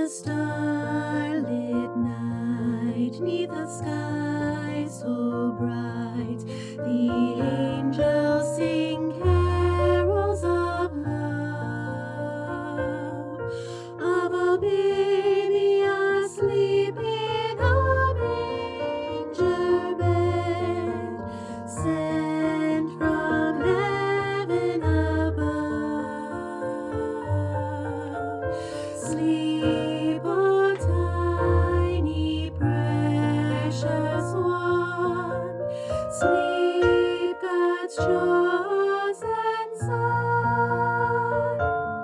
a starlit night, 'neath a sky so bright, the angels sing carols of love, of a baby asleep in a manger bed, sent from heaven above. Sleep, O tiny precious one, sleep, God's chosen son.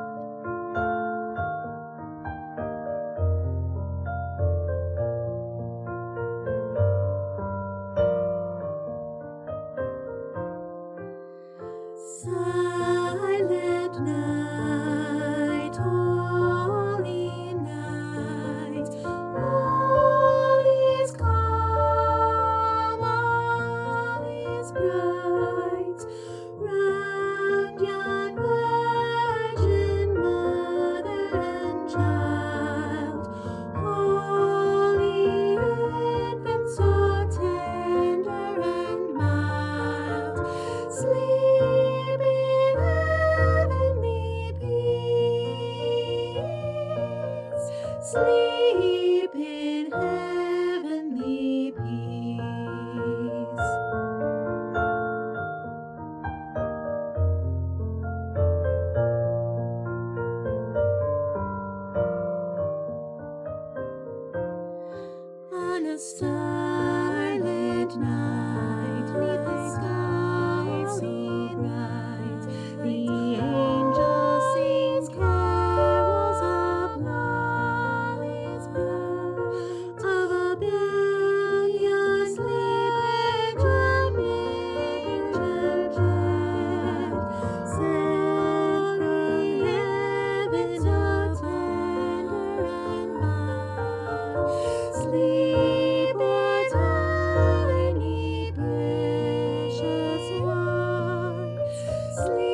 Silent night, holy night, all is calm, all is bright, round yon virgin mother and child, holy infant so tender and mild. Sleep in heavenly peace. Sleep in heavenly peace. On a starlit night, 'neath the sky so bright, the angel sings carols of love, of a baby asleep in a manger bed, sent from heaven so tender and mild. Sleep, O tiny precious one, sleep.